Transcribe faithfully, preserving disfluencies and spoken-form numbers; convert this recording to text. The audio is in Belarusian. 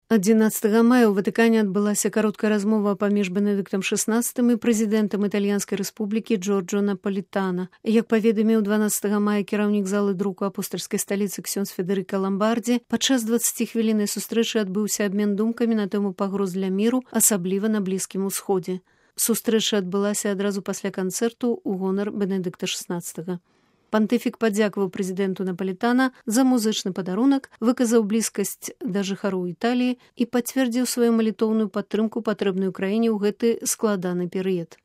адзінаццатага мая ў Ватыкане адбылася кароткая размова паміж Бенедыктам шаснаццатым і прэзідэнтам італьянскай рэспублікі Джорджо Напалітана. Як паведаміў дванаццатага мая кіраўнік залы друку апостальскай сталіцы ксёндз Федэрыка Ламбардзі, падчас дваццаціхвіліннай сустрэчы адбыўся абмен думкамі на тэму пагроз для міру, асабліва на Блізкім усходзе. Сустрэча адбылася адразу пасля канцэрту ў гонар Бенедыкта шаснаццатага. Пантыфік падзякаваў прэзідэнту Напалітана за музычны падарунак, выказаў блізкасць да жыхароў Італіі і пацвердзіў сваю малітоўную падтрымку патрэбную краіне ў гэты складаны перыяд.